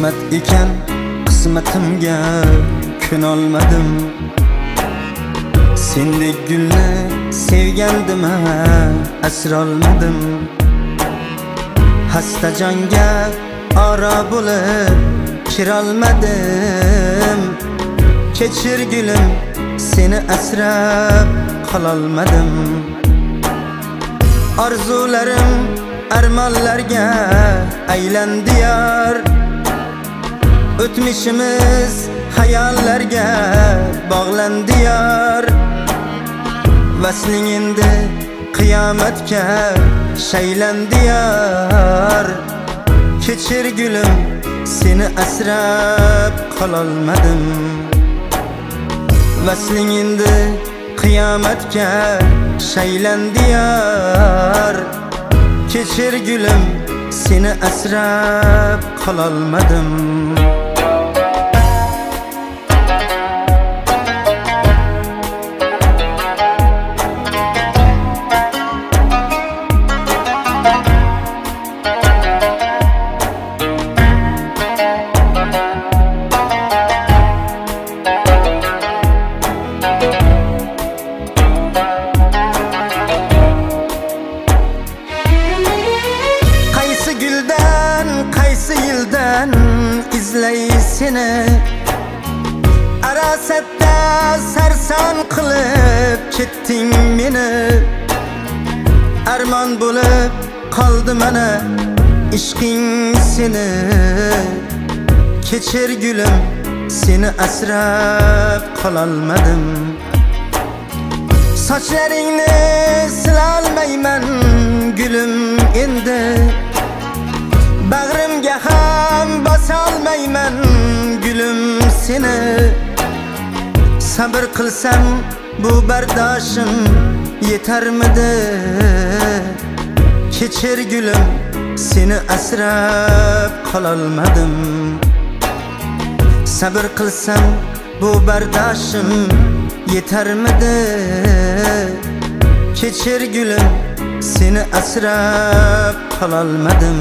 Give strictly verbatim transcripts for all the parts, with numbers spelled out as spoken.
qismat ekan qismatimga ko'nolmadim. Sendek gulni sevgandim, asrolmadim. Hasta jonga ora bo'lib kirolmadim. Kechir gulim, seni asrab qololmadim. Arzularim armonlarga aylandi yor. O'tmishimiz hayallarga bog'landi yor. Vasling endi qiyomatga shaylandi yor. Kechir gulim, seni asrab qololmadim. Vasling endi qiyomatga shaylandi yor. Kechir gulim, seni asrab qololmadim. Qaysi yildan izlay seni, arasatda sarson qilib ketding meni. Armon bo'lib qoldi mana ishqing seni. Kechir gulim, seni asrab qololmadim. Sochlaringni silolmayman gulim endi. Bag'rimga ham bosolmayman gulim seni. Sabr qilsam bu bardoshim yetarmidi? Kechir gulim, seni asrab qololmadim. Sabr qilsam bu bardoshim yetarmidi? Kechir gulim, seni asrab qololmadim.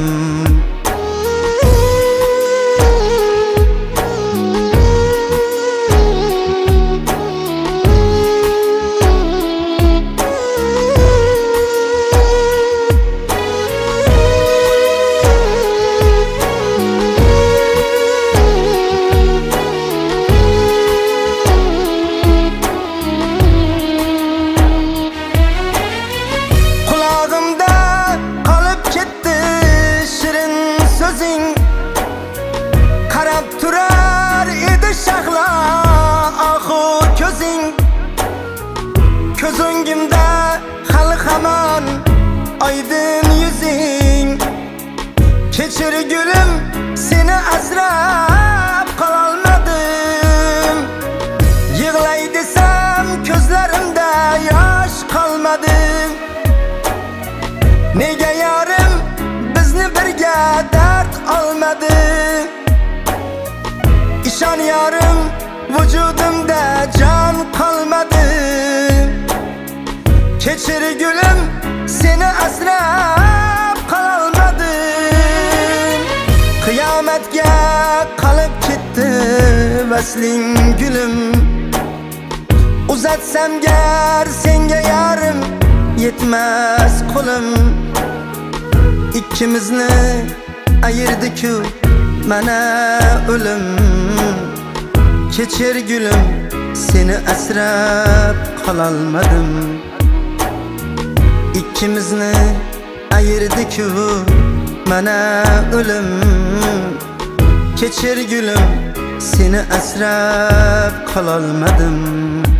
Qarab turar edi shahlo ohu ko'zing. Ko'z o'ngimda hali hamon oydin yuzing. Kechir gulim, seni asrab qololmadim. Yig'lay desam ko'zlarimda yosh qolmadi. Nega yorim bizni birga dard olmadi? İşon yorim, vujudimda jon qolmadi. Kechir gulim, seni asrab qololmadim. Qiyomatga qolib ketdi vasling gulim. Uzatsam gar senga yorim, yetmas qo'lim. İkkimizni ayirdi-ku mana o'lim. Kechir gulim, seni asrab qololmadim. İkkimizni ayirdi-ku mana o'lim. Kechir gulim, seni asrab qololmadim.